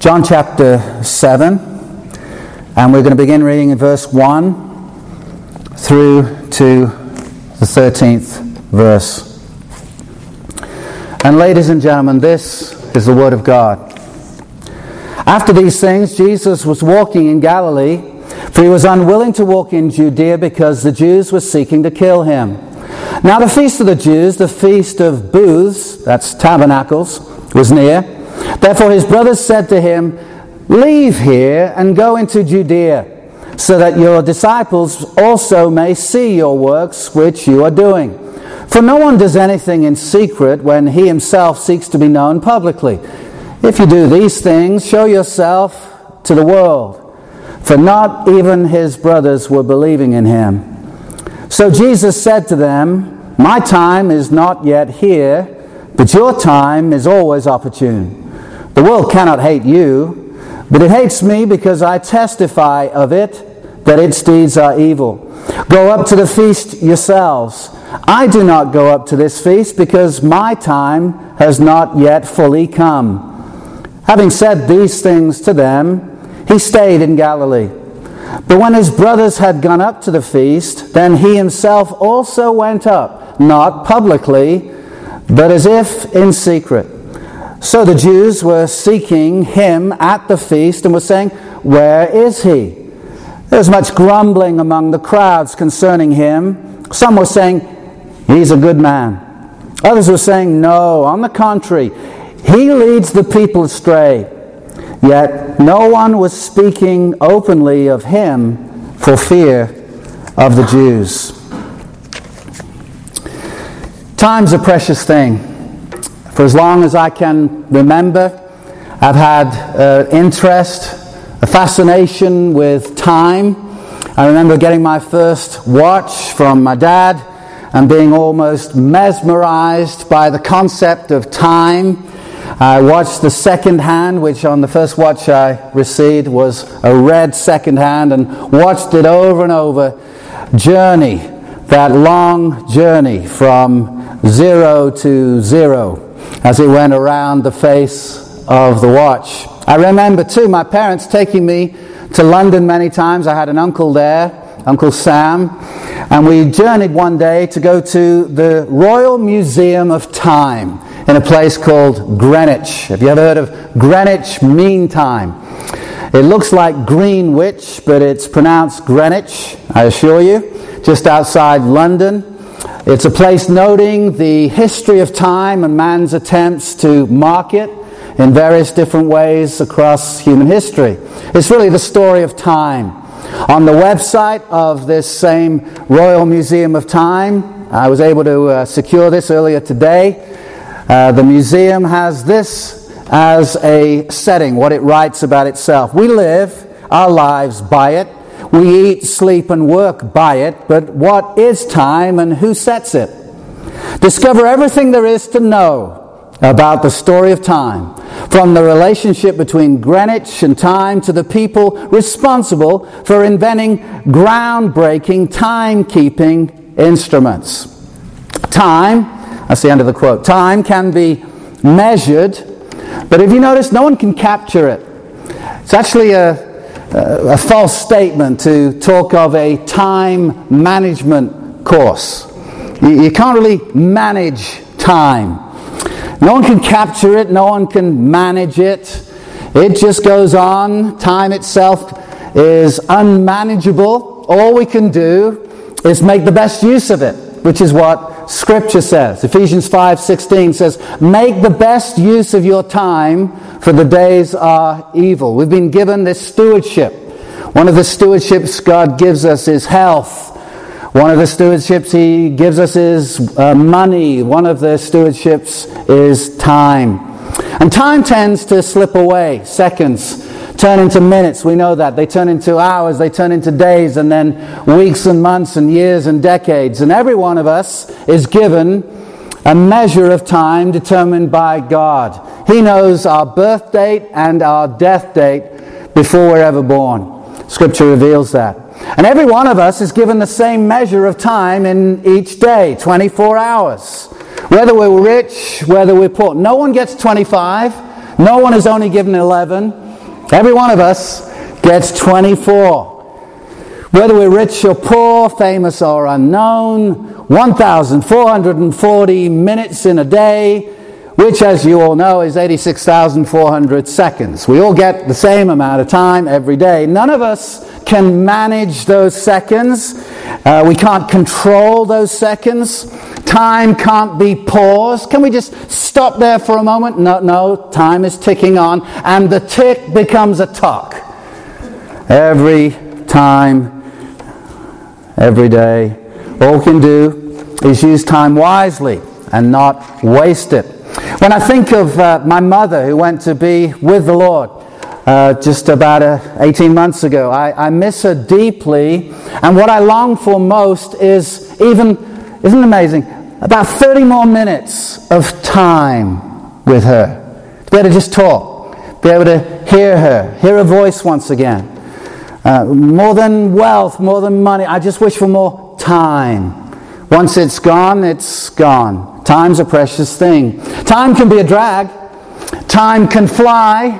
John chapter 7, and we're going to begin reading in verse 1 through to the 13th verse. And ladies and gentlemen, this is the Word of God. After these things, Jesus was walking in Galilee, for he was unwilling to walk in Judea because the Jews were seeking to kill him. Now the feast of the Jews, the feast of booths, that's tabernacles, was near. Therefore his brothers said to him, "Leave here and go into Judea, so that your disciples also may see your works which you are doing. For no one does anything in secret when he himself seeks to be known publicly. If you do these things, show yourself to the world." For not even his brothers were believing in him. So Jesus said to them, "My time is not yet here, but your time is always opportune. The world cannot hate you, but it hates me because I testify of it that its deeds are evil. Go up to the feast yourselves. I do not go up to this feast because my time has not yet fully come." Having said these things to them, he stayed in Galilee. But when his brothers had gone up to the feast, then he himself also went up, not publicly, but as if in secret. So the Jews were seeking him at the feast and were saying, "Where is he?" There was much grumbling among the crowds concerning him. Some were saying, "He's a good man." Others were saying, "No, on the contrary, he leads the people astray." Yet no one was speaking openly of him for fear of the Jews. Time's a precious thing. For as long as I can remember, I've had interest, a fascination with time. I remember getting my first watch from my dad and being almost mesmerized by the concept of time. I watched the second hand, which on the first watch I received was a red second hand, and watched it over and over. Journey, that long journey from 0 to 0 as it went around the face of the watch. I remember too my parents taking me to London many times. I had an uncle there, Uncle Sam, and we journeyed one day to go to the Royal Museum of Time in a place called Greenwich. Have you ever heard of Greenwich Mean Time? It looks like Greenwich, but it's pronounced Greenwich, I assure you, just outside London. It's a place noting the history of time and man's attempts to mark it in various different ways across human history. It's really the story of time. On the website of this same Royal Museum of Time, I was able to secure this earlier today. The museum has this as a setting, what it writes about itself. We live our lives by it. We eat, sleep, and work by it. But what is time and who sets it? Discover everything there is to know about the story of time, from the relationship between Greenwich and time to the people responsible for inventing groundbreaking time-keeping instruments. Time, that's the end of the quote, time can be measured, but if you notice, no one can capture it. It's actually a false statement to talk of a time management course. You can't really manage time. No one can capture it. No one can manage it. It just goes on. Time itself is unmanageable. All we can do is make the best use of it, which is what Scripture says. Ephesians 5:16 says, "Make the best use of your time, for the days are evil." We've been given this stewardship. One of the stewardships God gives us is health. One of the stewardships He gives us is money. One of the stewardships is time. And time tends to slip away. Seconds turn into minutes. We know that. They turn into hours. They turn into days. And then weeks and months and years and decades. And every one of us is given a measure of time determined by God. He knows our birth date and our death date before we're ever born. Scripture reveals that. And every one of us is given the same measure of time in each day, 24 hours. Whether we're rich, whether we're poor. No one gets 25. No one is only given 11. Every one of us gets 24. Whether we're rich or poor, famous or unknown, 1,440 minutes in a day, which, as you all know, is 86,400 seconds. We all get the same amount of time every day. None of us can manage those seconds. We can't control those seconds. Time can't be paused. Can we just stop there for a moment? No, time is ticking on, and the tick becomes a tock. Every time, every day. All we can do is use time wisely and not waste it. When I think of my mother who went to be with the Lord just about 18 months ago, I miss her deeply, and what I long for most is isn't it amazing, about 30 more minutes of time with her. To be able to just talk, be able to hear her voice once again. More than wealth, more than money, I just wish for more time. Once it's gone, it's gone. Time's a precious thing. Time can be a drag. Time can fly.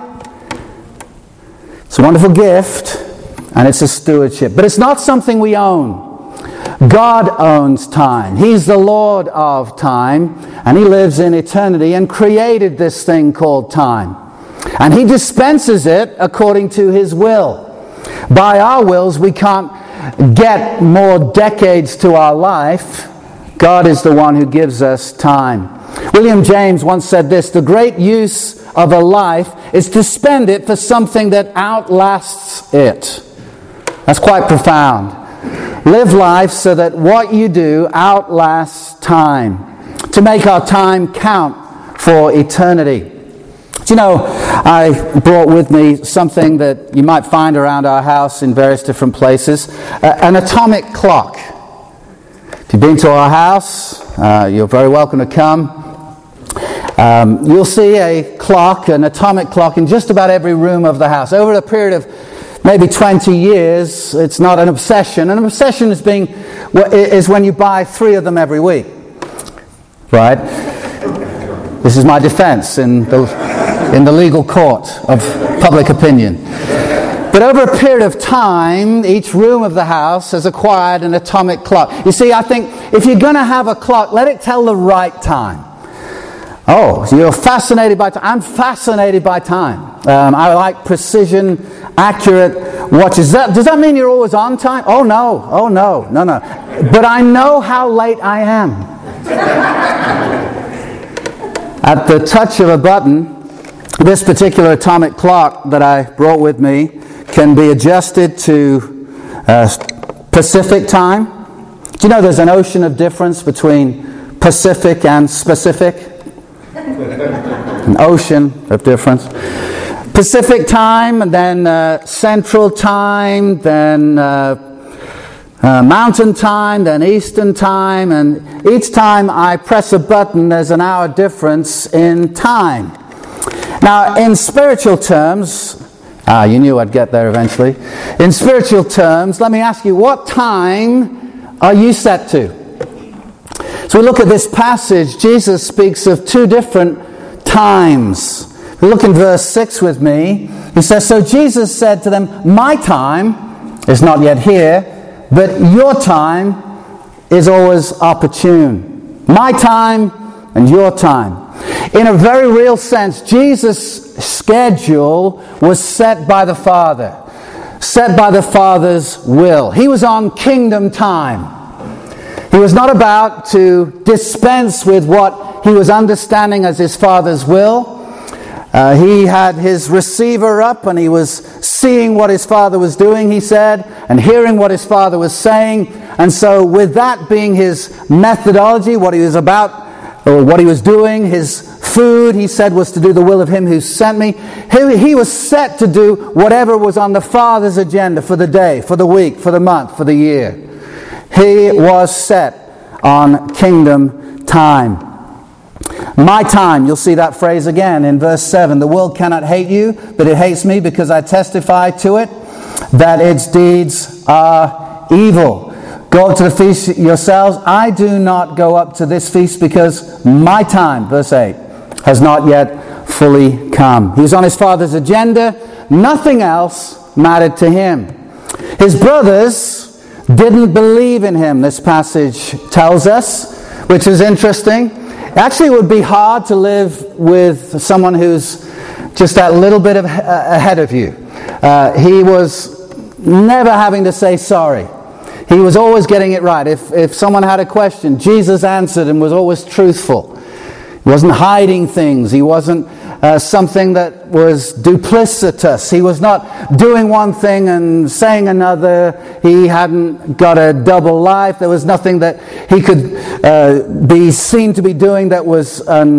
It's a wonderful gift, and it's a stewardship. But it's not something we own. God owns time. He's the Lord of time, and He lives in eternity and created this thing called time. And He dispenses it according to His will. By our wills, we can't get more decades to our life. God is the one who gives us time. William James once said this: the great use of a life is to spend it for something that outlasts it. That's quite profound. Live life so that what you do outlasts time, to make our time count for eternity. Do you know, I brought with me something that you might find around our house in various different places, an atomic clock. If you've been to our house, you're very welcome to come. You'll see a clock, an atomic clock, in just about every room of the house. Over a period of maybe 20 years, it's not an obsession. An obsession is when you buy 3 of them every week. Right? This is my defense in the legal court of public opinion. But over a period of time, each room of the house has acquired an atomic clock. You see, I think if you're going to have a clock, let it tell the right time. Oh, so you're fascinated by time. I'm fascinated by time. I like precision, accurate watches. Does that mean you're always on time? Oh no. But I know how late I am. At the touch of a button, this particular atomic clock that I brought with me can be adjusted to Pacific time. Do you know there's an ocean of difference between Pacific and specific? An ocean of difference. Pacific time, and then Central time, then Mountain time, then Eastern time, and each time I press a button, there's an hour difference in time. Now, in spiritual terms, you knew I'd get there eventually. In spiritual terms, let me ask you, what time are you set to? So we look at this passage. Jesus speaks of 2 different times. We look in verse 6 with me. He says, so Jesus said to them, my time is not yet here, but your time is always opportune. My time and your time. In a very real sense, Jesus' schedule was set by the Father, set by the Father's will. He was on kingdom time. He was not about to dispense with what he was understanding as his Father's will. He had his receiver up and he was seeing what his Father was doing, he said, and hearing what his Father was saying. And so with that being his methodology, what he was about, or what he was doing, his food, he said, was to do the will of him who sent me. He was set to do whatever was on the Father's agenda for the day, for the week, for the month, for the year. He was set on kingdom time. My time, you'll see that phrase again in verse 7. The world cannot hate you, but it hates me because I testify to it that its deeds are evil. Go up to the feast yourselves. I do not go up to this feast because my time, verse 8, has not yet fully come. He was on his Father's agenda. Nothing else mattered to him. His brothers didn't believe in him, this passage tells us, which is interesting. Actually, it would be hard to live with someone who's just that little bit ahead of you. He was never having to say sorry. He was always getting it right. If someone had a question, Jesus answered and was always truthful. He wasn't hiding things. He wasn't something that was duplicitous. He was not doing one thing and saying another. He hadn't got a double life. There was nothing that he could be seen to be doing that was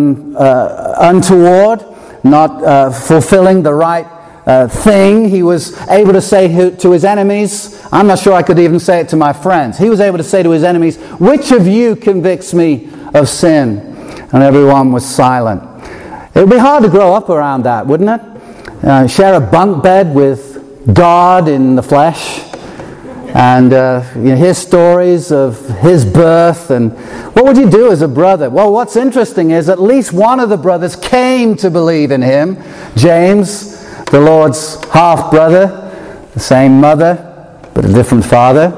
untoward, not fulfilling the right thing. He was able to say to his enemies, I'm not sure I could even say it to my friends. He was able to say to his enemies, which of you convicts me of sin? And everyone was silent. It would be hard to grow up around that, wouldn't it? Share a bunk bed with God in the flesh, and hear stories of his birth. And what would you do as a brother? Well, what's interesting is at least one of the brothers came to believe in him. James, the Lord's half-brother, the same mother, but a different father.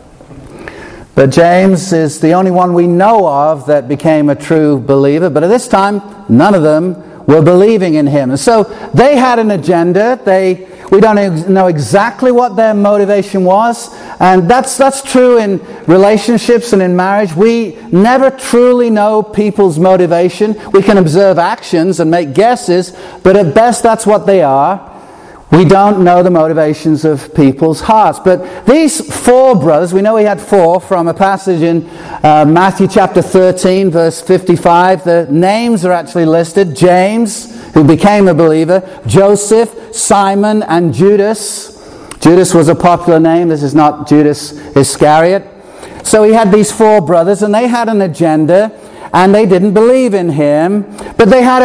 But James is the only one we know of that became a true believer. But at this time, none of them were believing in him. And so they had an agenda. We don't know exactly what their motivation was. And that's true in relationships and in marriage. We never truly know people's motivation. We can observe actions and make guesses, but at best that's what they are. We don't know the motivations of people's hearts. But these four brothers, we know he had four from a passage in Matthew chapter 13, verse 55. The names are actually listed. James, who became a believer, Joseph, Simon, and Judas. Judas was a popular name. This is not Judas Iscariot. So he had these four brothers, and they had an agenda, and they didn't believe in him. But they had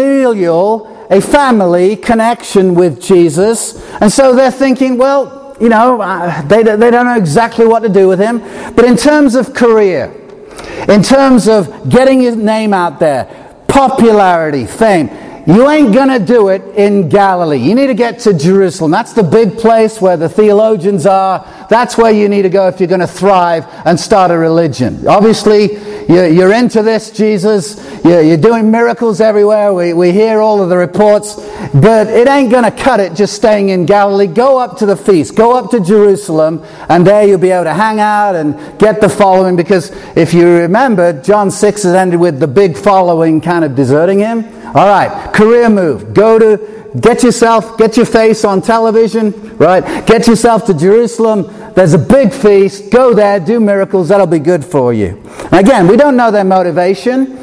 a family connection with Jesus. And so they're thinking, well, they don't know exactly what to do with him. But in terms of career, in terms of getting his name out there, popularity, fame, you ain't going to do it in Galilee. You need to get to Jerusalem. That's the big place where the theologians are. That's where you need to go if you're going to thrive and start a religion. Obviously, you're into this, Jesus. You're doing miracles everywhere. We hear all of the reports. But it ain't going to cut it just staying in Galilee. Go up to the feast. Go up to Jerusalem. And there you'll be able to hang out and get the following. Because if you remember, John 6 has ended with the big following kind of deserting him. All right, career move. Get your face on television, right? Get yourself to Jerusalem. There's a big feast. Go there, do miracles. That'll be good for you. And again, we don't know their motivation,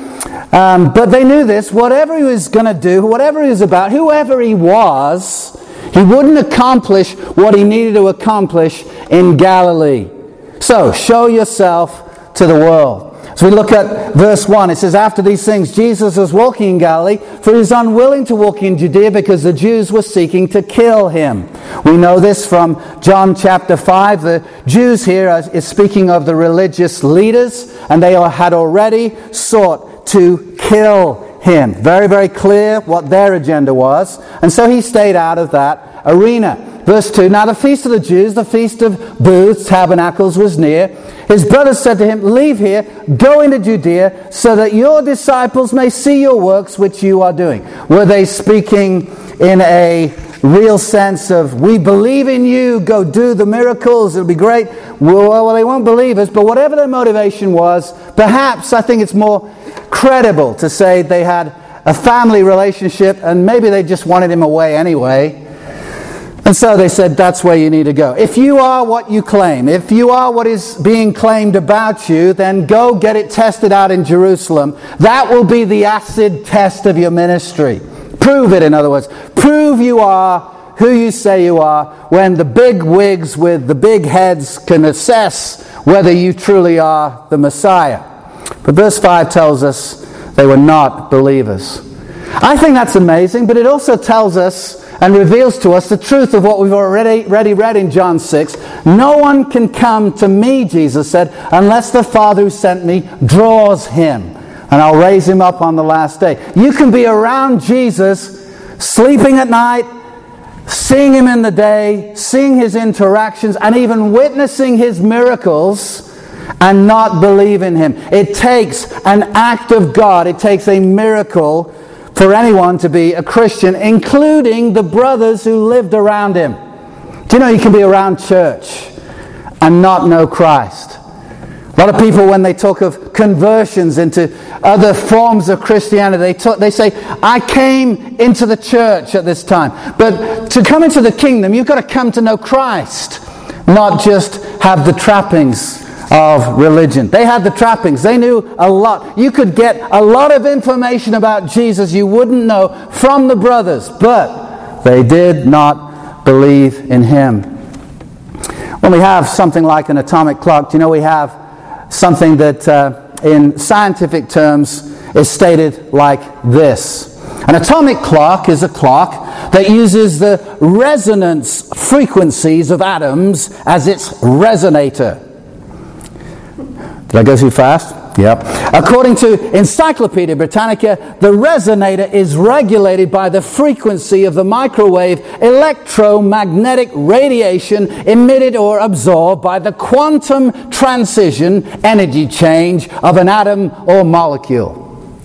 but they knew this. Whatever he was going to do, whatever he was about, whoever he was, he wouldn't accomplish what he needed to accomplish in Galilee. So, show yourself to the world. So we look at verse 1. It says, after these things, Jesus was walking in Galilee, for he was unwilling to walk in Judea because the Jews were seeking to kill him. We know this from John chapter 5. The Jews here is speaking of the religious leaders, and they had already sought to kill him. Very, very clear what their agenda was. And so he stayed out of that arena. Verse 2, now the feast of the Jews, the feast of booths, tabernacles, was near. His brothers said to him, leave here, go into Judea, so that your disciples may see your works which you are doing. Were they speaking in a real sense of, we believe in you, go do the miracles, it'll be great? Well, they won't believe us, but whatever their motivation was, perhaps I think it's more credible to say they had a family relationship and maybe they just wanted him away anyway. And so they said, that's where you need to go. If you are what you claim, if you are what is being claimed about you, then go get it tested out in Jerusalem. That will be the acid test of your ministry. Prove it, in other words. Prove you are who you say you are, when the big wigs with the big heads can assess whether you truly are the Messiah. But verse 5 tells us they were not believers. I think that's amazing, but it also tells us and reveals to us the truth of what we've already read in John 6. No one can come to me, Jesus said, unless the Father who sent me draws him, and I'll raise him up on the last day. You can be around Jesus, sleeping at night, seeing him in the day, seeing his interactions, and even witnessing his miracles, and not believe in him. It takes an act of God. It takes a miracle for anyone to be a Christian, including the brothers who lived around him. Do you know you can be around church and not know Christ? A lot of people, when they talk of conversions into other forms of Christianity, they say, I came into the church at this time. But to come into the kingdom, you've got to come to know Christ, not just have the trappings of religion. They had the trappings. They knew a lot. You could get a lot of information about Jesus you wouldn't know from the brothers, but they did not believe in him. When we have something like an atomic clock, do you know we have something that in scientific terms is stated like this. An atomic clock is a clock that uses the resonance frequencies of atoms as its resonator. Did I go too fast? Yep. According to Encyclopedia Britannica, the resonator is regulated by the frequency of the microwave electromagnetic radiation emitted or absorbed by the quantum transition energy change of an atom or molecule.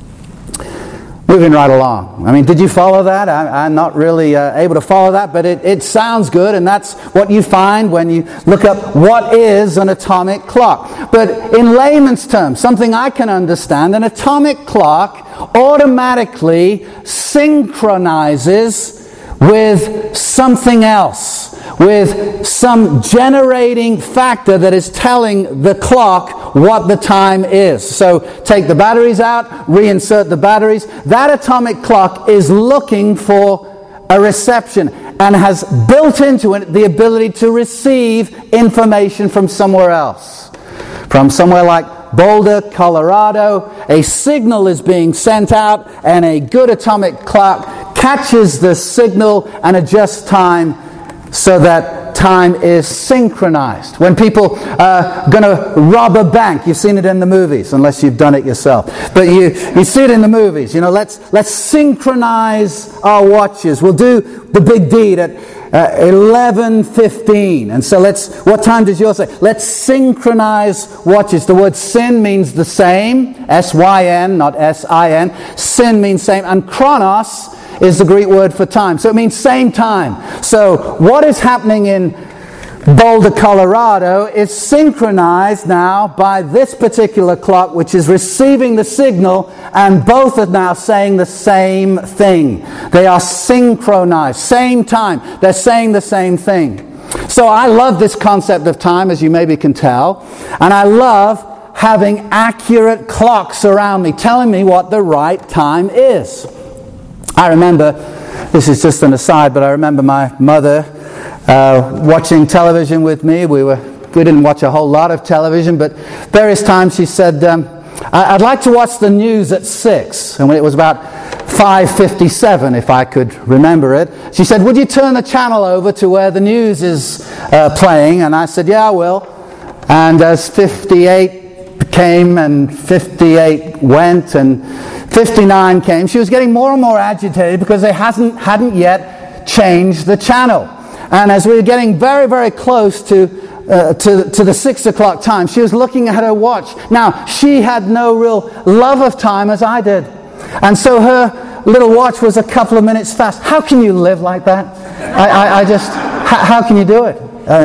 Moving right along. I mean, did you follow that? I'm not really able to follow that, but it sounds good, and that's what you find when you look up what is an atomic clock. But in layman's terms, something I can understand, an atomic clock automatically synchronizes with something else, with some generating factor that is telling the clock what the time is. So take the batteries out, reinsert the batteries. That atomic clock is looking for a reception and has built into it the ability to receive information from somewhere else. From somewhere like Boulder, Colorado, a signal is being sent out, and a good atomic clock catches the signal and adjusts time so that time is synchronized. When people are going to rob a bank, you've seen it in the movies, unless you've done it yourself. But you see it in the movies. You know, let's synchronize our watches. We'll do the big deed at 11:15. And so what time does yours say? Let's synchronize watches. The word syn means the same. S-Y-N, not S-I-N. Syn means same. And chronos is the Greek word for time. So it means same time. So what is happening in Boulder, Colorado is synchronized now by this particular clock, which is receiving the signal, and both are now saying the same thing. They are synchronized, same time. They're saying the same thing. So I love this concept of time, as you maybe can tell, and I love having accurate clocks around me telling me what the right time is. I remember, this is just an aside, but I remember my mother watching television with me. We didn't watch a whole lot of television, but various times she said, I'd like to watch the news at 6. And when it was about 5:57, if I could remember it, she said, would you turn the channel over to where the news is playing? And I said, yeah, I will. And as 58 came and 58 went and 59 came, she was getting more and more agitated because they hadn't yet changed the channel. And as we were getting very, very close to the 6 o'clock time, she was looking at her watch. Now, she had no real love of time as I did. And so her little watch was a couple of minutes fast. How can you live like that? How can you do it?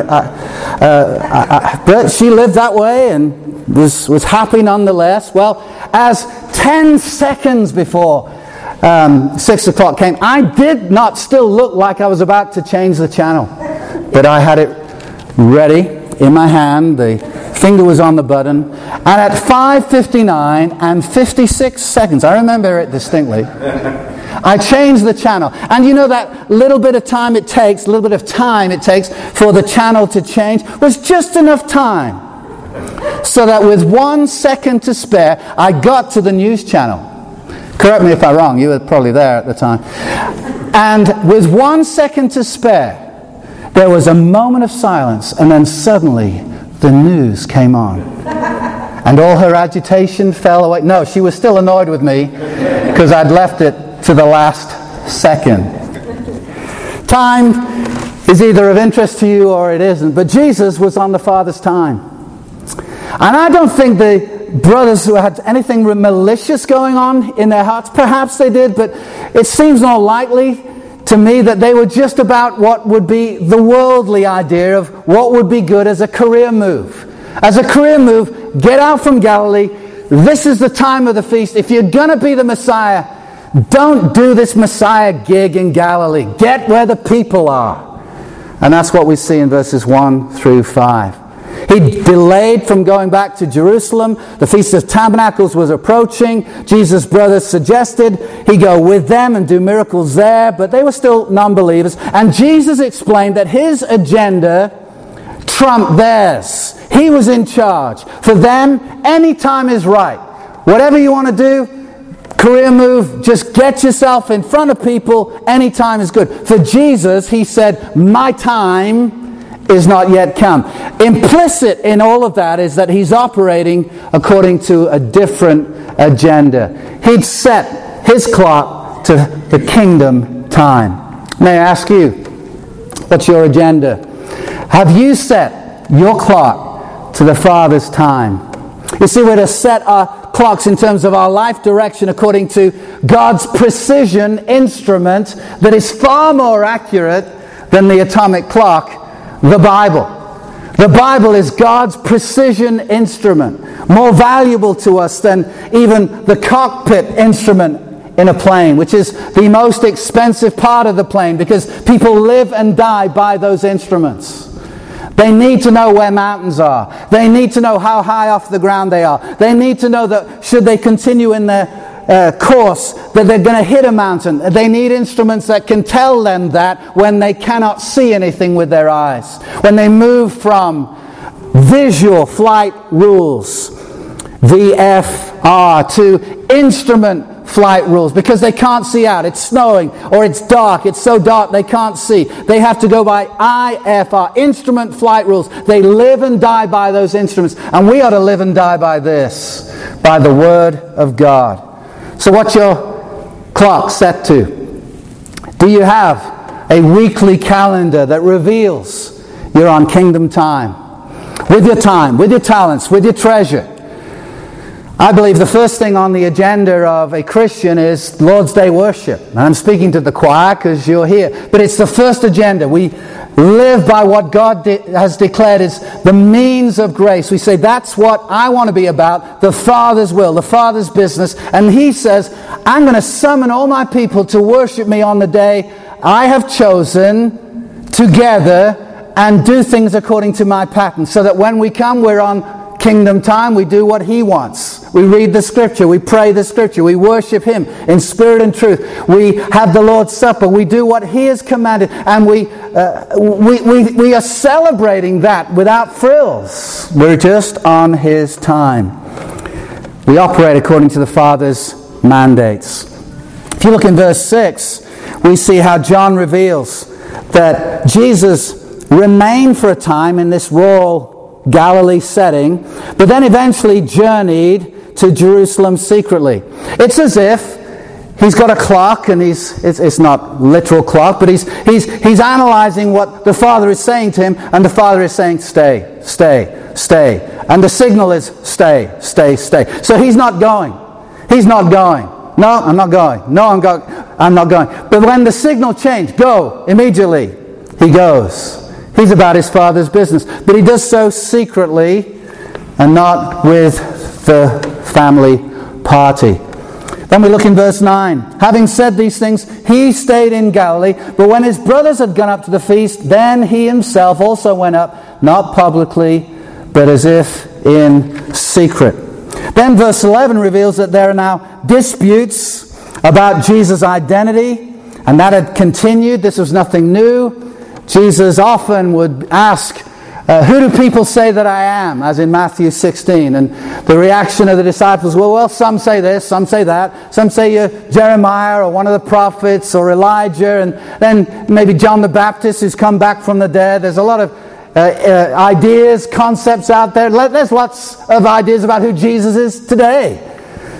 But she lived that way and was happy nonetheless. Well, as 10 seconds before 6 o'clock came, I did not still look like I was about to change the channel. But I had it ready in my hand. The finger was on the button. And at 5:59 and 56 seconds, I remember it distinctly, I changed the channel. And you know that little bit of time it takes for the channel to change was just enough time so that with 1 second to spare, I got to the news channel. Correct me if I'm wrong, you were probably there at the time. And with 1 second to spare, there was a moment of silence, and then suddenly the news came on. And all her agitation fell away. No, she was still annoyed with me because I'd left it to the last second. Time is either of interest to you or it isn't, but Jesus was on the Father's time. And I don't think the brothers who had anything malicious going on in their hearts, perhaps they did, but it seems more likely to me that they were just about what would be the worldly idea of what would be good as a career move. As a career move, get out from Galilee. This is the time of the feast. If you're going to be the Messiah, don't do this Messiah gig in Galilee. Get where the people are. And that's what we see in verses 1 through 5. He delayed from going back to Jerusalem. The Feast of Tabernacles was approaching. Jesus' brothers suggested he go with them and do miracles there, but they were still non-believers. And Jesus explained that his agenda trumped theirs. He was in charge. For them, any time is right. Whatever you want to do, career move, just get yourself in front of people, any time is good. For Jesus, he said, my time is not yet come. Implicit in all of that is that he's operating according to a different agenda. He'd set his clock to the kingdom time. May I ask you, what's your agenda? Have you set your clock to the Father's time? You see, we're to set our clocks in terms of our life direction according to God's precision instrument that is far more accurate than the atomic clock, the Bible. The Bible is God's precision instrument, more valuable to us than even the cockpit instrument in a plane, which is the most expensive part of the plane because people live and die by those instruments. They need to know where mountains are. They need to know how high off the ground they are. They need to know that should they continue in their course, that they're going to hit a mountain. They need instruments that can tell them that when they cannot see anything with their eyes. When they move from visual flight rules, VFR, to instrument flight rules, because they can't see out. It's snowing or it's dark. It's so dark they can't see. They have to go by IFR, instrument flight rules. They live and die by those instruments. And we ought to live and die by this, by the Word of God. So what's your clock set to? Do you have a weekly calendar that reveals you're on kingdom time? With your time, with your talents, with your treasure. I believe the first thing on the agenda of a Christian is Lord's Day worship. And I'm speaking to the choir because you're here. But it's the first agenda. We live by what God has declared is the means of grace. We say, that's what I want to be about, the Father's will, the Father's business. And He says, I'm going to summon all my people to worship me on the day I have chosen together and do things according to my pattern. So that when we come, we're on kingdom time, we do what He wants. We read the Scripture, we pray the Scripture, we worship Him in spirit and truth. We have the Lord's Supper, we do what He has commanded, and we are celebrating that without frills. We're just on His time. We operate according to the Father's mandates. If you look in verse 6, we see how John reveals that Jesus remained for a time in this rural Galilee setting, but then eventually journeyed to Jerusalem secretly. It's as if he's got a clock, and it's not literal clock, but he's analyzing what the Father is saying to him, and the Father is saying, stay, stay, stay. And the signal is stay, stay, stay. So he's not going. He's not going. No, I'm not going. No, I'm not going. But when the signal changed, go, immediately, he goes. He's about his Father's business. But he does so secretly and not with the family party. Then we look in verse 9. Having said these things, he stayed in Galilee. But when his brothers had gone up to the feast, then he himself also went up, not publicly, but as if in secret. Then verse 11 reveals that there are now disputes about Jesus' identity. And that had continued. This was nothing new. Jesus often would ask, who do people say that I am? As in Matthew 16. And the reaction of the disciples, well, some say this, some say that. Some say you're Jeremiah or one of the prophets or Elijah. And then maybe John the Baptist who's come back from the dead. There's a lot of ideas, concepts out there. There's lots of ideas about who Jesus is today.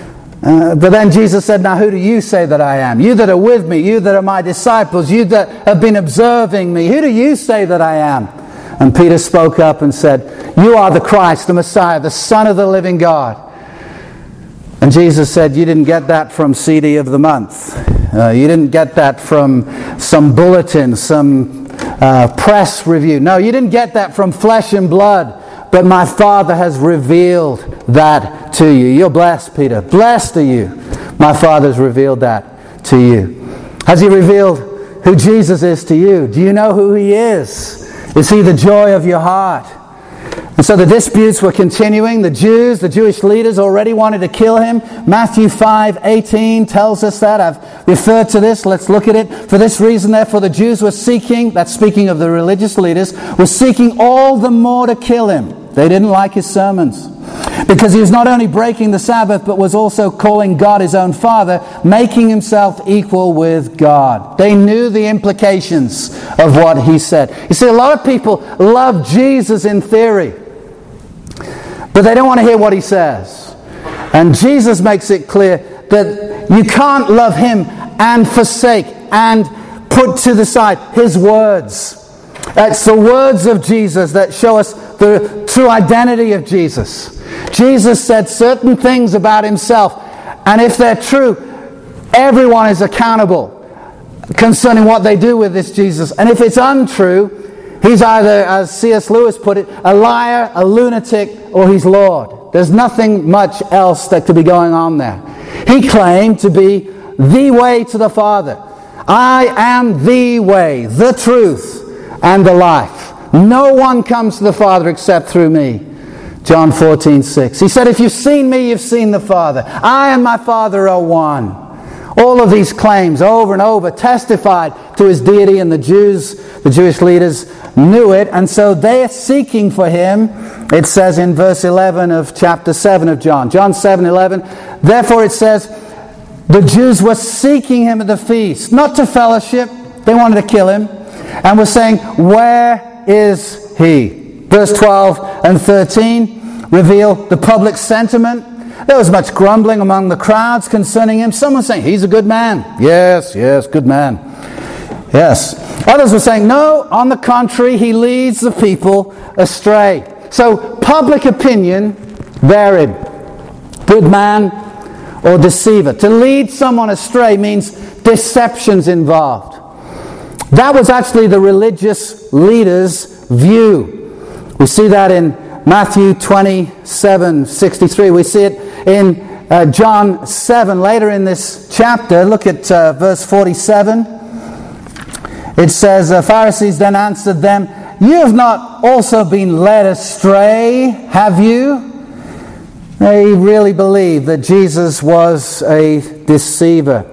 But then Jesus said, now who do you say that I am? You that are with me, you that are my disciples, you that have been observing me, who do you say that I am? And Peter spoke up and said, you are the Christ, the Messiah, the Son of the living God. And Jesus said, you didn't get that from CD of the month. You didn't get that from some bulletin, some press review. No, you didn't get that from flesh and blood. But my Father has revealed that to you. You're blessed, Peter. Blessed are you. My Father's revealed that to you. Has He revealed who Jesus is to you? Do you know who He is? Is He the joy of your heart? And so the disputes were continuing. The Jews, the Jewish leaders already wanted to kill Him. Matthew 5:18 tells us that. I've referred to this. Let's look at it. For this reason, therefore, the Jews were seeking, that's speaking of the religious leaders, were seeking all the more to kill Him. They didn't like His sermons. Because He was not only breaking the Sabbath, but was also calling God His own Father, making Himself equal with God. They knew the implications of what He said. You see, a lot of people love Jesus in theory, but they don't want to hear what He says. And Jesus makes it clear that you can't love Him and forsake and put to the side His words. It's the words of Jesus that show us the true identity of Jesus. Jesus said certain things about Himself, and if they're true, everyone is accountable concerning what they do with this Jesus. And if it's untrue, He's either, as C.S. Lewis put it, a liar, a lunatic, or He's Lord. There's nothing much else that could be going on there. He claimed to be the way to the Father. I am the way, the truth, and the life. No one comes to the Father except through me. John 14:6. He said, if you've seen me, you've seen the Father. I and my Father are one. All of these claims over and over testified to His deity, and the Jewish leaders knew it, and so they're seeking for Him. It says in verse 11 of chapter 7 of John. John 7:11. Therefore it says, the Jews were seeking Him at the feast, not to fellowship. They wanted to kill Him. And were saying, where is He? Verse 12 and 13 reveal the public sentiment. There was much grumbling among the crowds concerning Him. Some were saying, He's a good man. Yes, good man. Yes. Others were saying, no, on the contrary, He leads the people astray. So public opinion varied. Good man or deceiver. To lead someone astray means deception's involved. That was actually the religious leaders' view. We see that in Matthew 27:63. We see it in John 7. Later in this chapter, look at verse 47. It says, the Pharisees then answered them, you have not also been led astray, have you? They really believed that Jesus was a deceiver.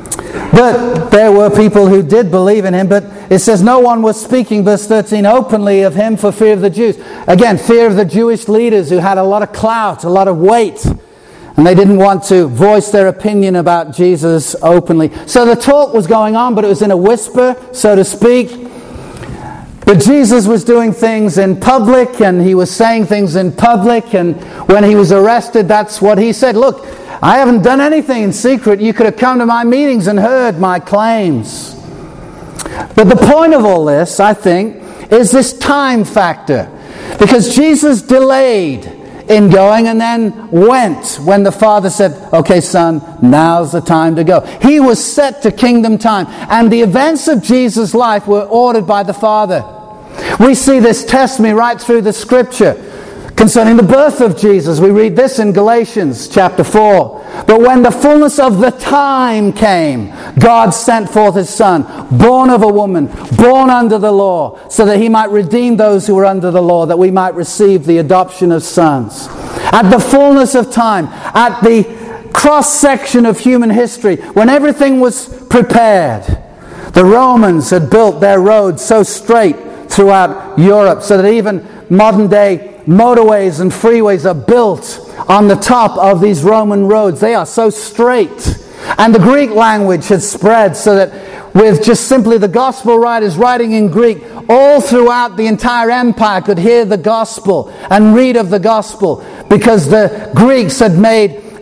But there were people who did believe in Him, but it says no one was speaking, verse 13, openly of Him for fear of the Jews. Again, fear of the Jewish leaders who had a lot of clout, a lot of weight, and they didn't want to voice their opinion about Jesus openly. So the talk was going on, but it was in a whisper, so to speak. But Jesus was doing things in public, and He was saying things in public, and when He was arrested, that's what He said. Look, I haven't done anything in secret. You could have come to my meetings and heard my claims. But the point of all this, I think, is this time factor. Because Jesus delayed in going and then went when the Father said, okay, son, now's the time to go. He was set to kingdom time. And the events of Jesus' life were ordered by the Father. We see this testimony right through the Scripture. Concerning the birth of Jesus, we read this in Galatians chapter 4. But when the fullness of the time came, God sent forth His Son, born of a woman, born under the law, so that He might redeem those who were under the law, that we might receive the adoption of sons. At the fullness of time, at the cross-section of human history, when everything was prepared, the Romans had built their roads so straight throughout Europe, so that even modern-day motorways and freeways are built on the top of these Roman roads. They are so straight. And the Greek language had spread so that with just simply the gospel writers writing in Greek, all throughout the entire empire could hear the gospel and read of the gospel, because the Greeks had made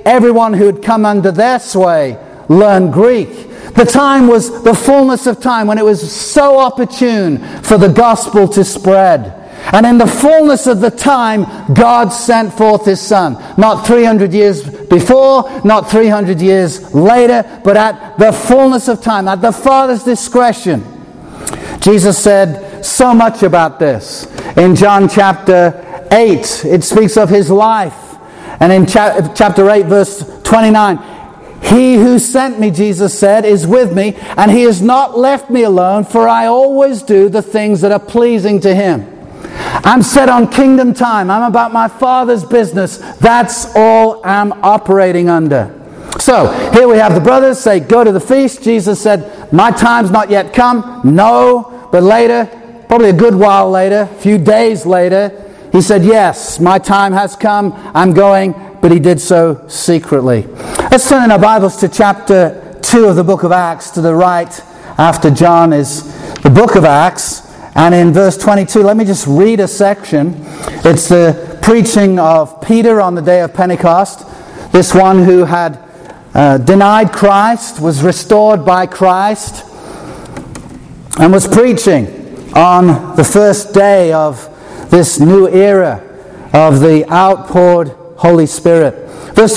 everyone who had come under their sway learned Greek. The time was the fullness of time when it was so opportune for the gospel to spread. And in the fullness of the time, God sent forth His Son. Not 300 years before, not 300 years later, but at the fullness of time, at the Father's discretion. Jesus said so much about this. In John chapter 8, it speaks of His life. And in chapter 8, verse 29, He who sent me, Jesus said, is with me, and He has not left me alone, for I always do the things that are pleasing to Him. I'm set on kingdom time. I'm about my Father's business. That's all I'm operating under. So, here we have the brothers say, go to the feast. Jesus said, my time's not yet come. No, but later, probably a good while later, a few days later, He said, yes, my time has come. I'm going, but He did so secretly. Let's turn in our Bibles to chapter 2 of the book of Acts. To the right after John is the book of Acts. And in verse 22, let me just read a section. It's the preaching of Peter on the day of Pentecost. This one who had denied Christ, was restored by Christ, and was preaching on the first day of this new era of the outpoured Holy Spirit. Verse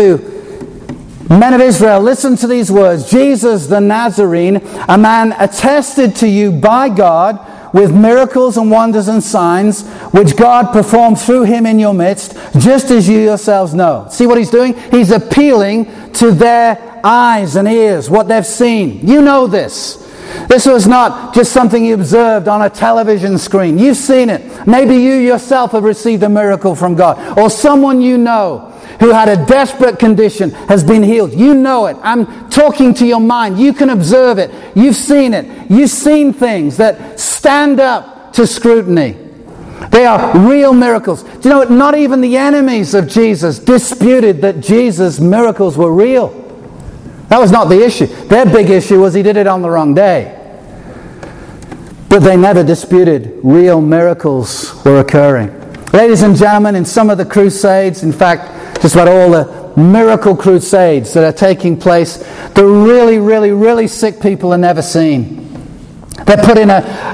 22, men of Israel, listen to these words. Jesus the Nazarene, a man attested to you by God with miracles and wonders and signs, which God performed through Him in your midst, just as you yourselves know. See what He's doing? He's appealing to their eyes and ears, what they've seen. You know this. This was not just something you observed on a television screen. You've seen it. Maybe you yourself have received a miracle from God. Or someone you know who had a desperate condition has been healed. You know it. I'm talking to your mind. You can observe it. You've seen it. You've seen things that stand up to scrutiny. They are real miracles. Do you know what? Not even the enemies of Jesus disputed that Jesus' miracles were real. That was not the issue. Their big issue was He did it on the wrong day. But they never disputed real miracles were occurring. Ladies and gentlemen, in some of the crusades, in fact, just about all the miracle crusades that are taking place, the really, really, really sick people are never seen. They're put in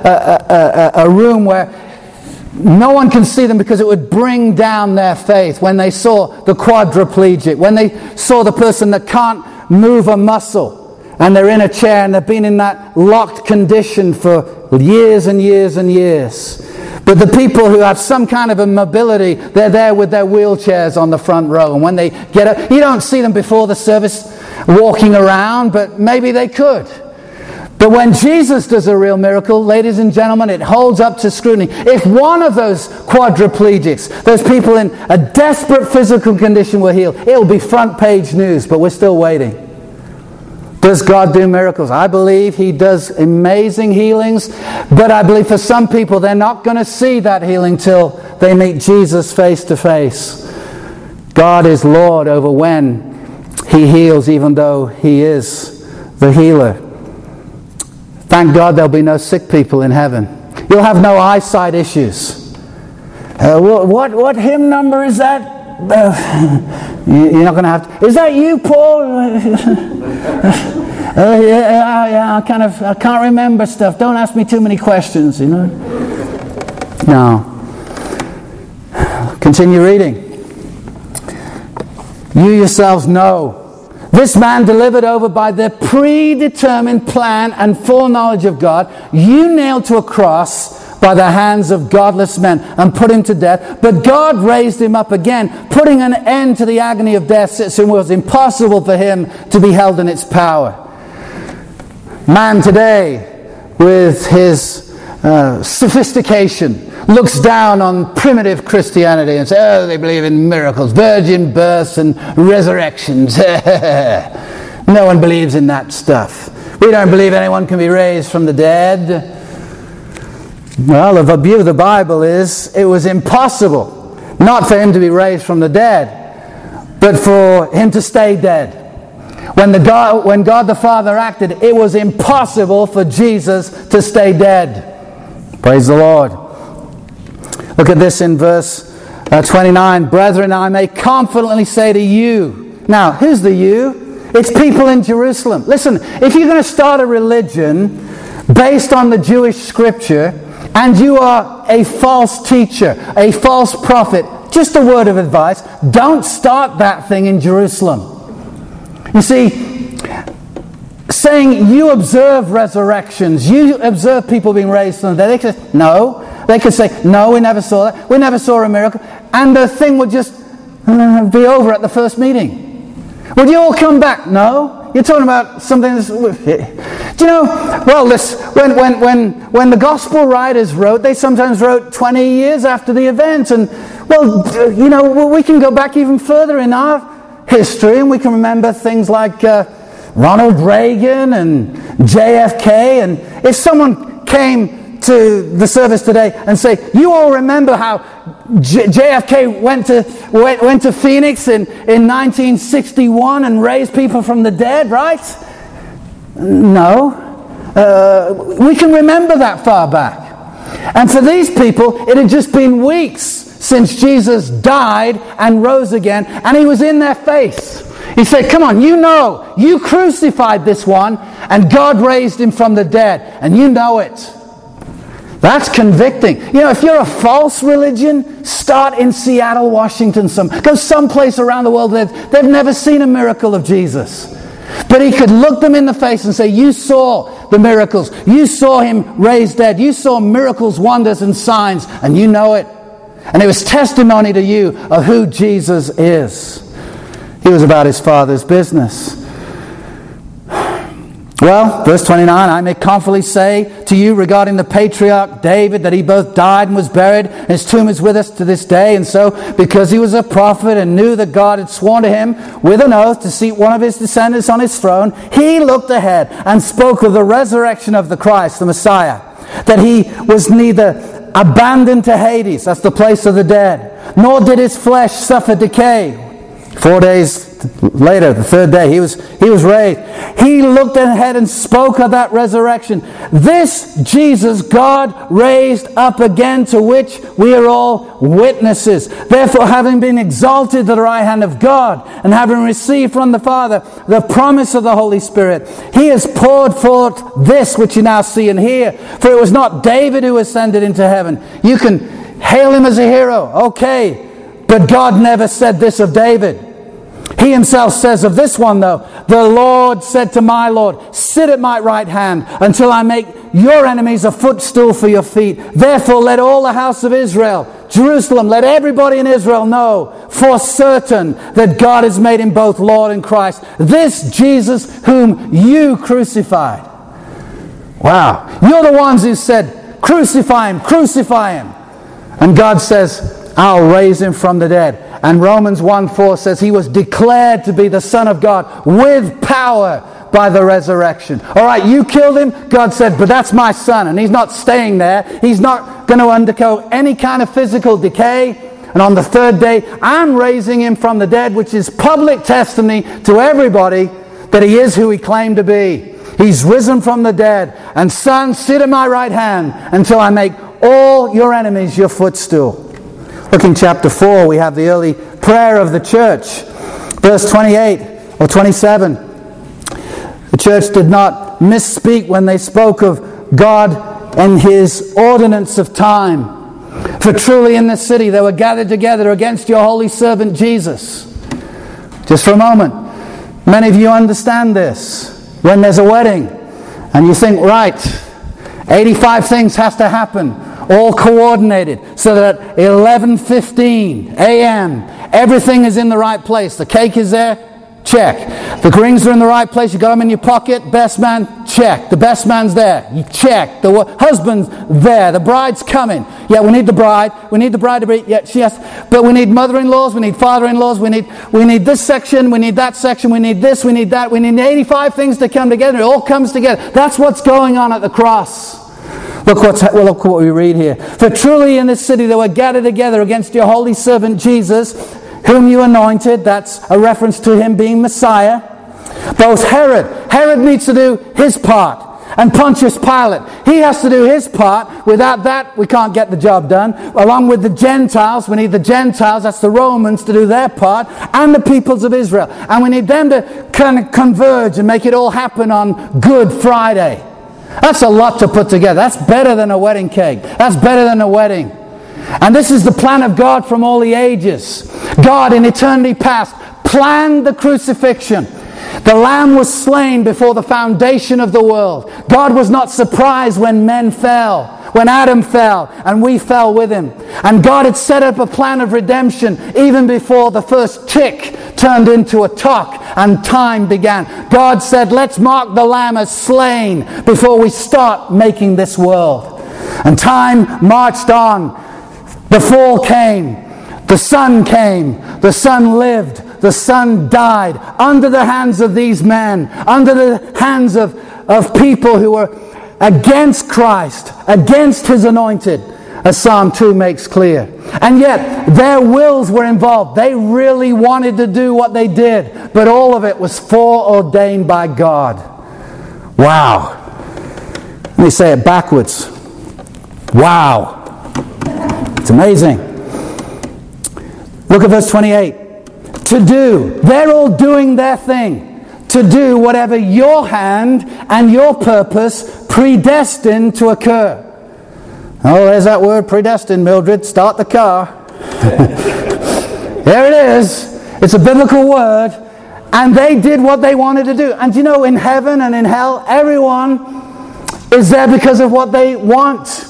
a room where no one can see them because it would bring down their faith. When they saw the quadriplegic, when they saw the person that can't move a muscle, and they're in a chair and they've been in that locked condition for years and years and years. But the people who have some kind of a mobility, they're there with their wheelchairs on the front row. And when they get up, you don't see them before the service walking around, but maybe they could. But when Jesus does a real miracle, ladies and gentlemen, it holds up to scrutiny. If one of those quadriplegics, those people in a desperate physical condition were healed, it'll be front page news, but we're still waiting. Does God do miracles? I believe He does amazing healings, but I believe for some people they're not going to see that healing till they meet Jesus face to face. God is Lord over when He heals, even though He is the healer. Thank God there'll be no sick people in heaven. You'll have no eyesight issues. What hymn number is that? You're not going to have to. Is that you, Paul? Yeah. I can't remember stuff. Don't ask me too many questions. No. Continue reading. You yourselves know. This man delivered over by the predetermined plan and foreknowledge of God, you nailed to a cross by the hands of godless men and put Him to death. But God raised Him up again, putting an end to the agony of death, since it was impossible for Him to be held in its power. Man today, with his sophistication, looks down on primitive Christianity and says, oh, they believe in miracles, virgin births and resurrections. No one believes in that stuff. We don't believe anyone can be raised from the dead. Well, the view of the Bible is it was impossible not for Him to be raised from the dead, but for Him to stay dead. When God the Father acted, it was impossible for Jesus to stay dead. Praise the Lord. Look at this in verse 29. Brethren, I may confidently say to you. Now, who's the you? It's people in Jerusalem. Listen, if you're going to start a religion based on the Jewish scripture, and you are a false teacher, a false prophet, just a word of advice, don't start that thing in Jerusalem. You see, saying you observe resurrections, you observe people being raised from the dead, they could say, no. They could say, no, we never saw that. We never saw a miracle. And the thing would just be over at the first meeting. Would you all come back? No. You're talking about something that's... Do you know, well, when the gospel writers wrote, they sometimes wrote 20 years after the event. And, well, you know, we can go back even further in our history, and we can remember things like Ronald Reagan and JFK. And if someone came to the service today and say, you all remember how JFK went to Phoenix in 1961 and raised people from the dead, right? No. We can remember that far back. And for these people, it had just been weeks since Jesus died and rose again, and he was in their face. He said, come on, you know, you crucified this one, and God raised him from the dead, and you know it. That's convicting. You know, if you're a false religion, start in Seattle, Washington. Go someplace around the world. They've never seen a miracle of Jesus. But he could look them in the face and say, you saw the miracles. You saw him raise dead. You saw miracles, wonders, and signs, and you know it. And it was testimony to you of who Jesus is. He was about his Father's business. Well, verse 29, I may confidently say to you regarding the patriarch David that he both died and was buried, and his tomb is with us to this day. And so, because he was a prophet and knew that God had sworn to him with an oath to seat one of his descendants on his throne, he looked ahead and spoke of the resurrection of the Christ, the Messiah, that he was neither abandoned to Hades, that's the place of the dead, nor did his flesh suffer decay. 4 days later, the third day, he was raised. He looked ahead and spoke of that resurrection. This Jesus God raised up again, to which we are all witnesses. Therefore, having been exalted to the right hand of God, and having received from the Father the promise of the Holy Spirit, he has poured forth this which you now see and hear. For it was not David who ascended into heaven. You can hail him as a hero, okay, but God never said this of David. He himself says of this one, though, the Lord said to my Lord, sit at my right hand until I make your enemies a footstool for your feet. Therefore, let all the house of Israel, Jerusalem, let everybody in Israel know for certain that God has made him both Lord and Christ. This Jesus whom you crucified. Wow. You're the ones who said, crucify him, crucify him. And God says, I'll raise him from the dead. And Romans 1:4 says he was declared to be the Son of God with power by the resurrection. All right, you killed him. God said, but that's my son. And he's not staying there. He's not going to undergo any kind of physical decay. And on the third day, I'm raising him from the dead, which is public testimony to everybody that he is who he claimed to be. He's risen from the dead. And son, sit at my right hand until I make all your enemies your footstool. Look in chapter 4, we have the early prayer of the church. Verse 28 or 27. The church did not misspeak when they spoke of God and his ordinance of time. For truly in this city they were gathered together against your holy servant Jesus. Just for a moment. Many of you understand this. When there's a wedding and you think, right, 85 things has to happen, all coordinated, so that at 11:15 a.m. everything is in the right place. The cake is there, check. The rings are in the right place, you got them in your pocket. Best man, check. The best man's there, you check. The husband's there, the bride's coming. Yeah, we need the bride. We need the bride to be, yeah, yes. But we need mother-in-laws, we need father-in-laws, we need this section, we need that section, we need this, we need that. We need 85 things to come together. It all comes together. That's what's going on at the cross. Look what we read here. For truly in this city they were gathered together against your holy servant Jesus, whom you anointed. That's a reference to him being Messiah. Both Herod needs to do his part. And Pontius Pilate, he has to do his part. Without that, we can't get the job done. Along with the Gentiles, we need the Gentiles, that's the Romans, to do their part, and the peoples of Israel. And we need them to kind of converge and make it all happen on Good Friday. That's a lot to put together. That's better than a wedding cake. That's better than a wedding. And this is the plan of God from all the ages. God in eternity past planned the crucifixion. The Lamb was slain before the foundation of the world. God was not surprised when men fell, when Adam fell, and we fell with him. And God had set up a plan of redemption even before the first tick turned into a tock and time began. God said, let's mark the Lamb as slain before we start making this world. And time marched on. The fall came. The Son came. The Son lived. The Son died under the hands of these men, under the hands of people who were against Christ, against His anointed, as Psalm 2 makes clear. And yet, their wills were involved. They really wanted to do what they did, but all of it was foreordained by God. Wow. Let me say it backwards. Wow. It's amazing. Look at verse 28. To do. They're all doing their thing. To do whatever your hand and your purpose predestined to occur. Oh, there's that word, predestined, Mildred. Start the car. There it is. It's a biblical word. And they did what they wanted to do. And you know, in heaven and in hell, everyone is there because of what they want.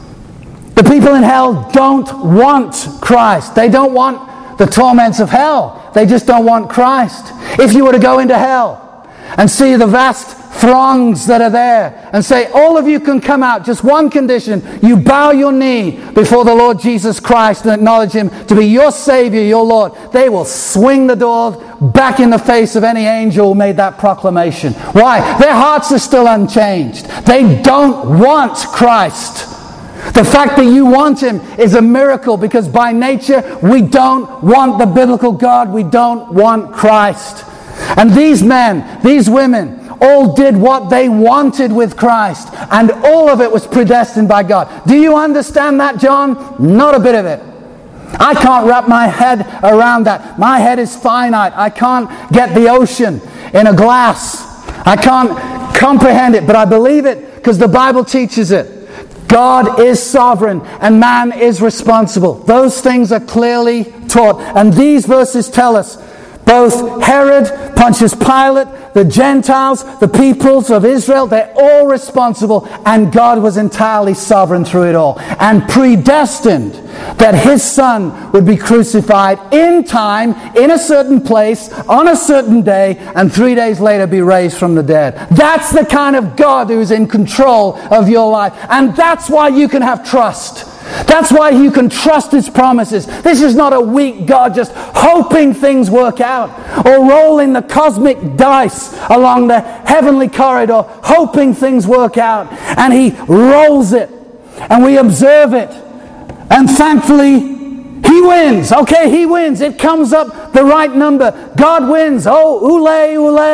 The people in hell don't want Christ. They don't want the torments of hell. They just don't want Christ. If you were to go into hell and see the vast throngs that are there and say, all of you can come out, just one condition, you bow your knee before the Lord Jesus Christ and acknowledge Him to be your Savior, your Lord, they will swing the door back in the face of any angel who made that proclamation. Why? Their hearts are still unchanged. They don't want Christ. The fact that you want Him is a miracle, because by nature we don't want the biblical God. We don't want Christ. And these men, these women, all did what they wanted with Christ, and all of it was predestined by God. Do you understand that, John? Not a bit of it. I can't wrap my head around that. My head is finite. I can't get the ocean in a glass. I can't comprehend it, but I believe it because the Bible teaches it. God is sovereign and man is responsible. Those things are clearly taught. And these verses tell us both Herod, Pontius Pilate, the Gentiles, the peoples of Israel, they're all responsible, and God was entirely sovereign through it all and predestined that His Son would be crucified in time, in a certain place, on a certain day, and 3 days later be raised from the dead. That's the kind of God who is in control of your life, and that's why you can have trust. That's why you can trust His promises. This is not a weak God just hoping things work out, or rolling the cosmic dice along the heavenly corridor hoping things work out. And He rolls it and we observe it, and thankfully He wins. Okay, He wins. It comes up the right number. God wins. Oh, oulé,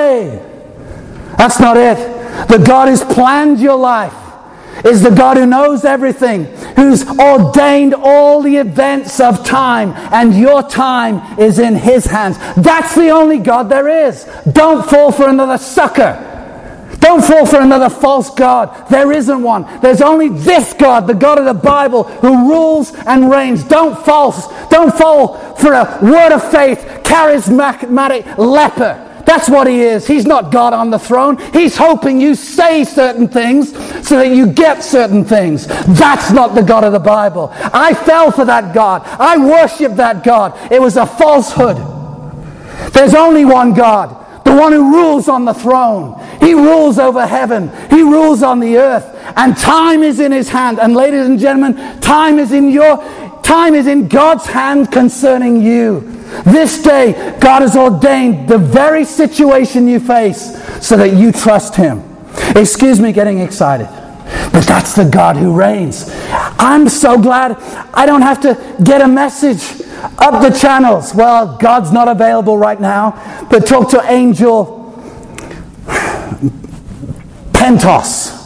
oulé. That's not it. The God who's planned your life is the God who knows everything, who's ordained all the events of time, and your time is in His hands. That's the only God there is. Don't fall for another sucker. Don't fall for another false God. There isn't one. There's only this God, the God of the Bible, who rules and reigns. Don't fall for a word of faith, charismatic leper. That's what he is. He's not God on the throne. He's hoping you say certain things so that you get certain things. That's not the God of the Bible. I fell for that God. I worship that God. It was a falsehood. There's only one God, the one who rules on the throne. He rules over heaven. He rules on the earth. And time is in His hand. And ladies and gentlemen, time is in God's hand concerning you. This day, God has ordained the very situation you face so that you trust Him. Excuse me getting excited, but that's the God who reigns. I'm so glad I don't have to get a message up the channels. Well, God's not available right now, but talk to Angel Pentos.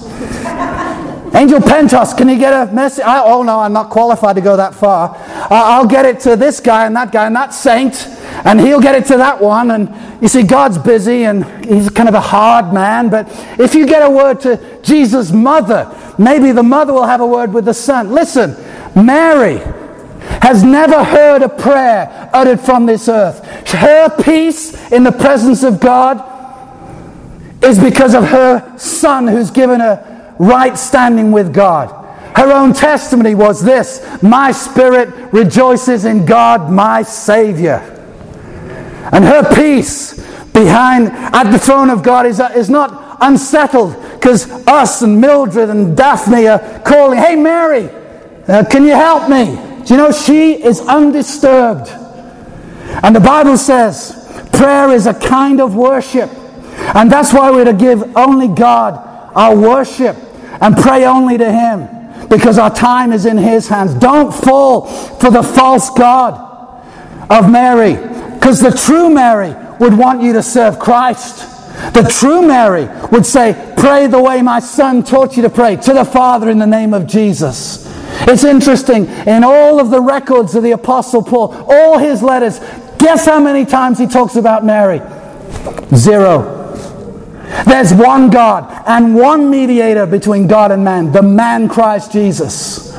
Angel Pentos, can you get a message? Oh no, I'm not qualified to go that far. I'll get it to this guy and that saint, and he'll get it to that one. And you see, God's busy and he's kind of a hard man. But if you get a word to Jesus' mother, maybe the mother will have a word with the son. Listen, Mary has never heard a prayer uttered from this earth. Her peace in the presence of God is because of her son who's given her right standing with God. Her own testimony was this: my spirit rejoices in God, my Savior. And her peace at the throne of God is not unsettled because us and Mildred and Daphne are calling, hey Mary, can you help me? Do you know, she is undisturbed. And the Bible says prayer is a kind of worship. And that's why we're to give only God our worship and pray only to Him, because our time is in His hands. Don't fall for the false god of Mary, because the true Mary would want you to serve Christ. The true Mary would say, pray the way my son taught you to pray, to the Father in the name of Jesus. It's interesting, in all of the records of the Apostle Paul, all his letters, guess how many times he talks about Mary? 0. There's one God and one mediator between God and man, the man Christ Jesus.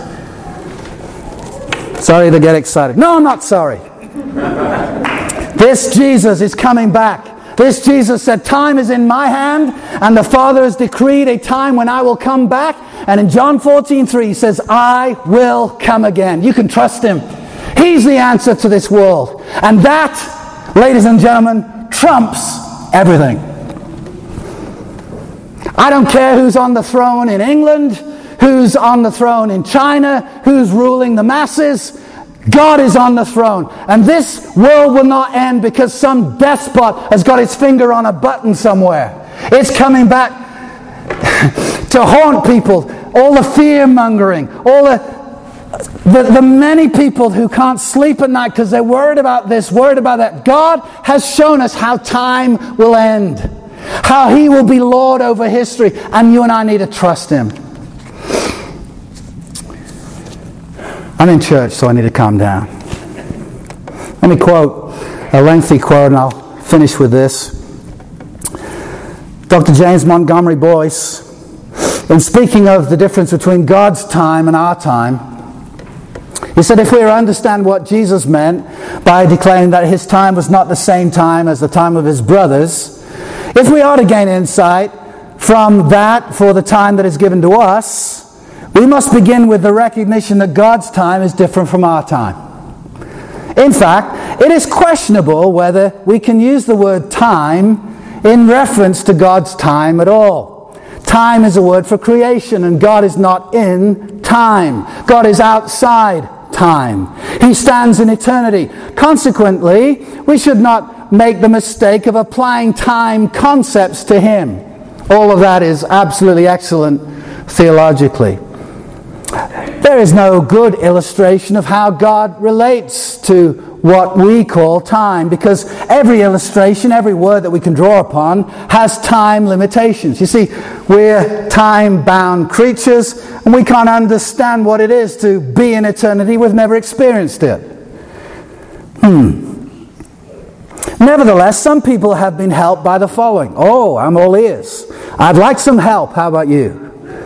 Sorry to get excited. No, I'm not sorry. This Jesus is coming back. This Jesus said, time is in my hand, and the Father has decreed a time when I will come back. And in John 14:3 he says, I will come again. You can trust Him. He's the answer to this world. And that, ladies and gentlemen, trumps everything. I don't care who's on the throne in England, who's on the throne in China, who's ruling the masses. God is on the throne. And this world will not end because some despot has got his finger on a button somewhere. It's coming back to haunt people. All the fear-mongering, all the many people who can't sleep at night because they're worried about this, worried about that. God has shown us how time will end, how He will be Lord over history, and you and I need to trust Him. I'm in church, so I need to calm down. Let me quote a lengthy quote, and I'll finish with this. Dr. James Montgomery Boyce, in speaking of the difference between God's time and our time, he said, if we understand what Jesus meant by declaring that His time was not the same time as the time of His brothers, if we are to gain insight from that for the time that is given to us, we must begin with the recognition that God's time is different from our time. In fact, it is questionable whether we can use the word time in reference to God's time at all. Time is a word for creation, and God is not in time. God is outside time. He stands in eternity. Consequently, we should not make the mistake of applying time concepts to Him. All of that is absolutely excellent theologically. There is no good illustration of how God relates to what we call time, because every illustration, every word that we can draw upon has time limitations. You see, we're time-bound creatures, and we can't understand what it is to be in eternity. We've never experienced it. Nevertheless, some people have been helped by the following. Oh, I'm all ears. I'd like some help. How about you?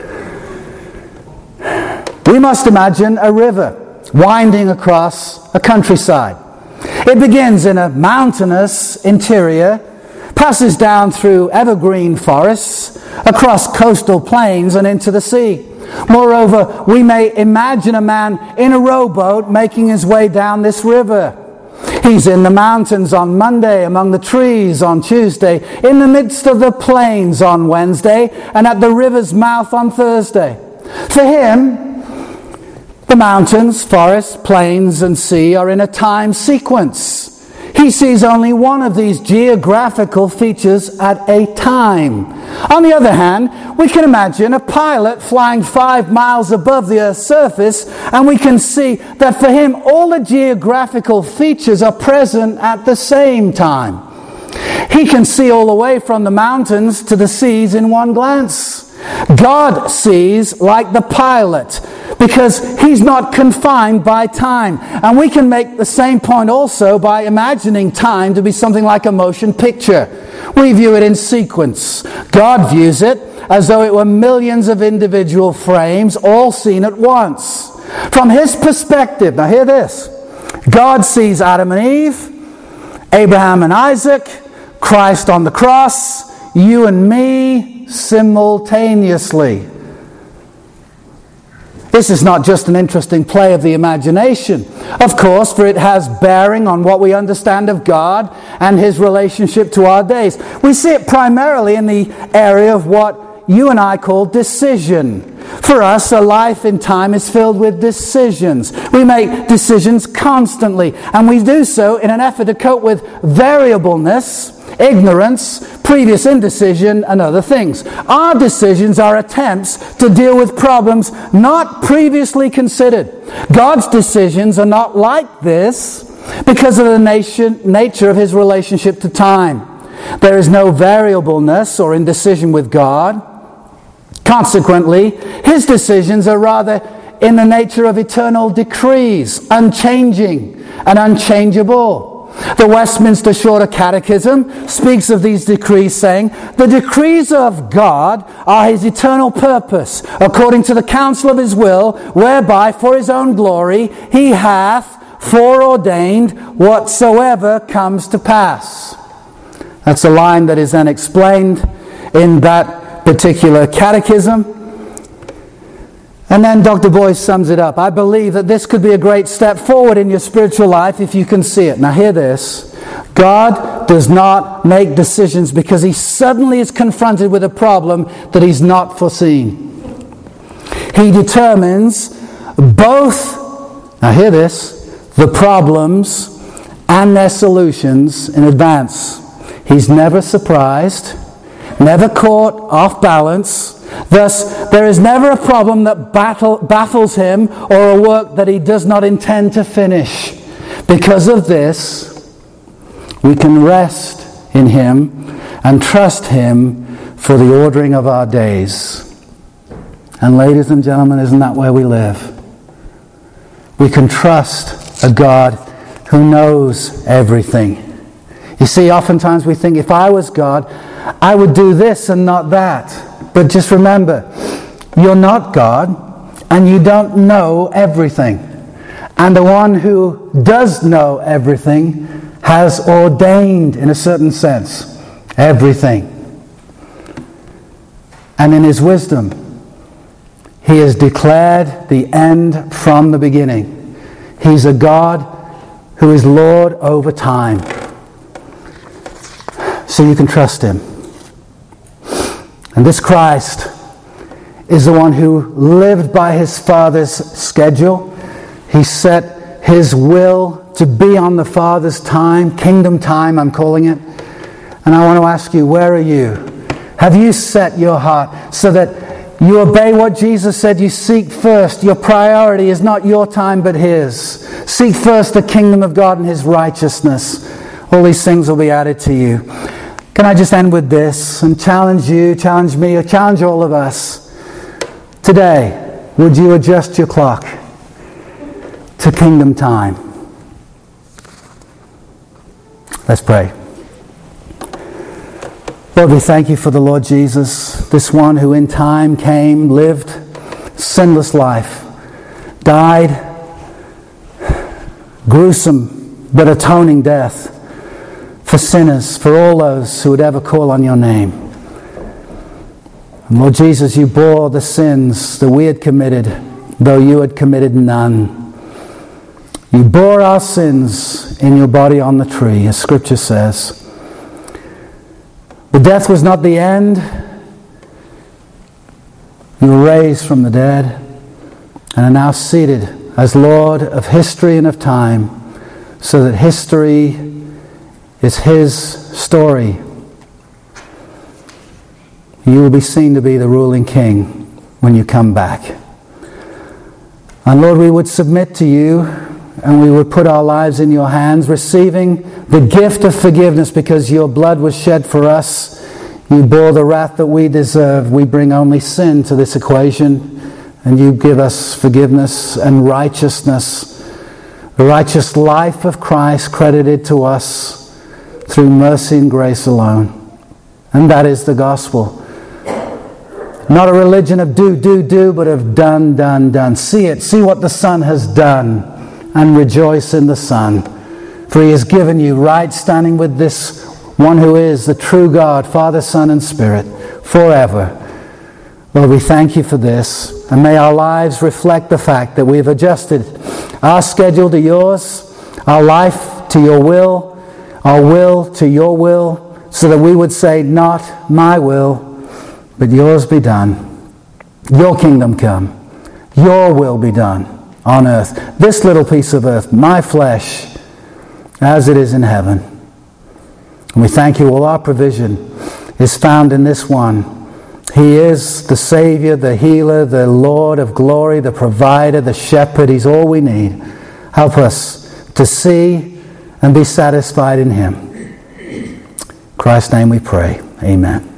We must imagine a river winding across a countryside. It begins in a mountainous interior, passes down through evergreen forests, across coastal plains and into the sea. Moreover, we may imagine a man in a rowboat making his way down this river. He's in the mountains on Monday, among the trees on Tuesday, in the midst of the plains on Wednesday, and at the river's mouth on Thursday. For him, the mountains, forests, plains, and sea are in a time sequence. He sees only one of these geographical features at a time. On the other hand, we can imagine a pilot flying 5 miles above the Earth's surface, and we can see that for him all the geographical features are present at the same time. He can see all the way from the mountains to the seas in one glance. God sees like the pilot because he's not confined by time. And we can make the same point also by imagining time to be something like a motion picture. We view it in sequence. God views it as though it were millions of individual frames all seen at once. From his perspective, now hear this, God sees Adam and Eve, Abraham and Isaac, Christ on the cross, you and me simultaneously. This is not just an interesting play of the imagination, of course, for it has bearing on what we understand of God and his relationship to our days. We see it primarily in the area of what you and I call decision. For us, a life in time is filled with decisions. We make decisions constantly, and we do so in an effort to cope with variableness, ignorance, previous indecision, and other things. Our decisions are attempts to deal with problems not previously considered. God's decisions are not like this because of the nature of his relationship to time. There is no variableness or indecision with God. Consequently, his decisions are rather in the nature of eternal decrees, unchanging and unchangeable. The Westminster Shorter Catechism speaks of these decrees, saying, "The decrees of God are his eternal purpose, according to the counsel of his will, whereby for his own glory he hath foreordained whatsoever comes to pass." That's a line that is then explained in that particular catechism. And then Dr. Boyce sums it up. I believe that this could be a great step forward in your spiritual life if you can see it. Now hear this. God does not make decisions because he suddenly is confronted with a problem that he's not foreseen. He determines both, now hear this, the problems and their solutions in advance. He's never surprised, never caught off balance. Thus, there is never a problem that baffles him or a work that he does not intend to finish. Because of this, we can rest in him and trust him for the ordering of our days. And ladies and gentlemen, isn't that where we live? We can trust a God who knows everything. You see, oftentimes we think, if I was God, I would do this and not that. But just remember, you're not God, and you don't know everything. And the one who does know everything has ordained, in a certain sense, everything. And in his wisdom, he has declared the end from the beginning. He's a God who is Lord over time. So you can trust him. And this Christ is the one who lived by his Father's schedule. He set his will to be on the Father's time, kingdom time, I'm calling it. And I want to ask you, where are you? Have you set your heart so that you obey what Jesus said? You seek first. Your priority is not your time but his. Seek first the kingdom of God and his righteousness. All these things will be added to you. Can I just end with this and challenge you, challenge me, or challenge all of us? Today, would you adjust your clock to kingdom time? Let's pray. Lord, we thank you for the Lord Jesus, this one who in time came, lived sinless life, died gruesome but atoning death for sinners, for all those who would ever call on your name. And Lord Jesus, you bore the sins that we had committed, though you had committed none. You bore our sins in your body on the tree, as Scripture says. But death was not the end. You were raised from the dead and are now seated as Lord of history and of time, so that history is his story. You will be seen to be the ruling king when you come back. And Lord, we would submit to you and we would put our lives in your hands, receiving the gift of forgiveness because your blood was shed for us. You bore the wrath that we deserve. We bring only sin to this equation, and you give us forgiveness and righteousness, the righteous life of Christ credited to us through mercy and grace alone. And that is the gospel. Not a religion of do, but of done. See it. See what the Son has done, and rejoice in the Son. For he has given you right standing with this one who is the true God, Father, Son, and Spirit, forever. Lord, we thank you for this, and may our lives reflect the fact that we've adjusted our schedule to yours, our life to your will, our will to your will, so that we would say, not my will, but yours be done. Your kingdom come. Your will be done on earth. This little piece of earth, my flesh, as it is in heaven. And we thank you, all our provision is found in this one. He is the Savior, the healer, the Lord of glory, the provider, the shepherd. He's all we need. Help us to see and be satisfied in him. In Christ's name we pray. Amen.